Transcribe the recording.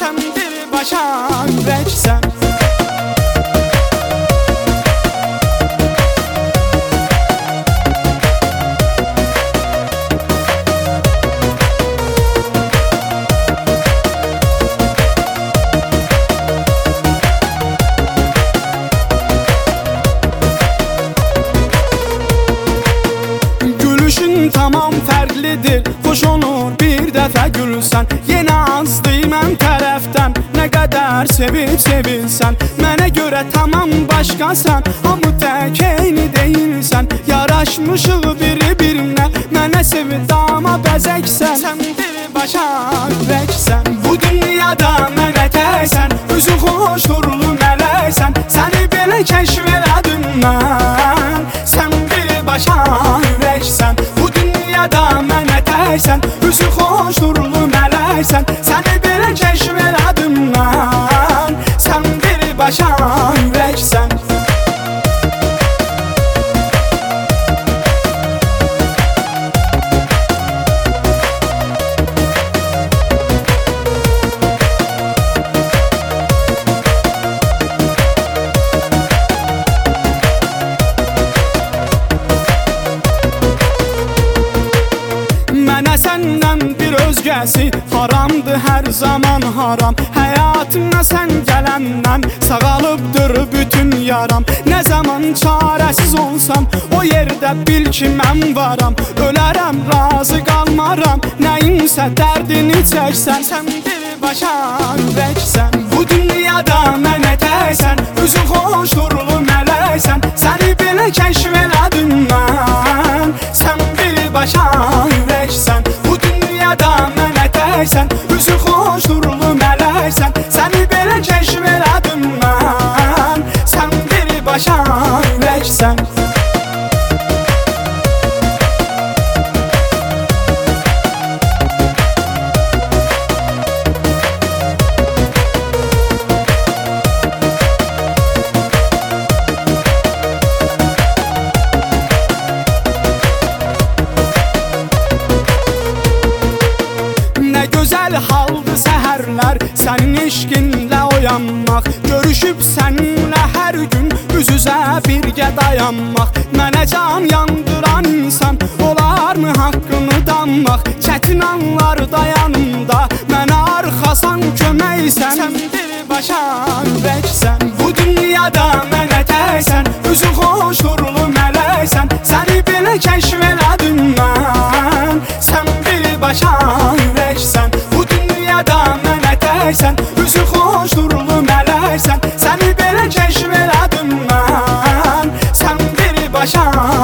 Sen birbaşa ürəksən. Gülüşün tamam fərqlidir, xoş olur bir dəfə gülsən. Yenə azdır mən tərəfdən, nə qədər sevib sevilsən. Mənə görə tamam başqasan, hamı tək eyni deyilsən. Yaraşmışıq biri-birinə, mənə sevib dama bəzəksən. Sən birbaşa ürəksən, bu dünyada mənə təksən. Üzü xoş nurlu mələksən, səni belə kəşf elədim mən. Sən birbaşa ürəksən, bu dünyada mənə təksən. Üzü xoş nurlu mələksən, səni belə kəşf elədim mən. Sən birbaşa ürəksən. Mənə səndən bir özgəsi haramdır, hər zaman haram. Həyatımda sən gələndən sağalıbdır bütün yaram. Nə zaman çarəsiz olsam, o yerdə bil ki mən varam. Ölərəm, razı qalmaram, nəyinsə dərdini çəksən. Sən birbaşa ürəksən, bu dünyada mənə təksən. Üzü xoş nurlu mələksən, səni belə kəşf elədim mən. Sən birbaşa ürəksən, bu dünyada mənə təksən. Üzü xoş nurlu mələksən, səni belə kəşf elədim mən. Sən birbaşa ürəksən. Gözəl haldı səhərlər, sənin eşqinlə oyanmaq. Görüşüb səninlə hər gün üz-üzə birgə dayanmaq. Mənə can yandıran insan olarmı haqqını danmaq? Çətin anlarda yanımda mənə arxasan köməksən. Sən birbaşa ürəksən, bu dünyada mənə təksən. Üzü xoş nurlu mələksən, səni belə kəşf elədim mən. Sən birbaşa ürəksən, bu dünyada mənə təksən. Üzü xoş nurlu mələksən, səni belə kəşf elədim mən. Sən birbaşa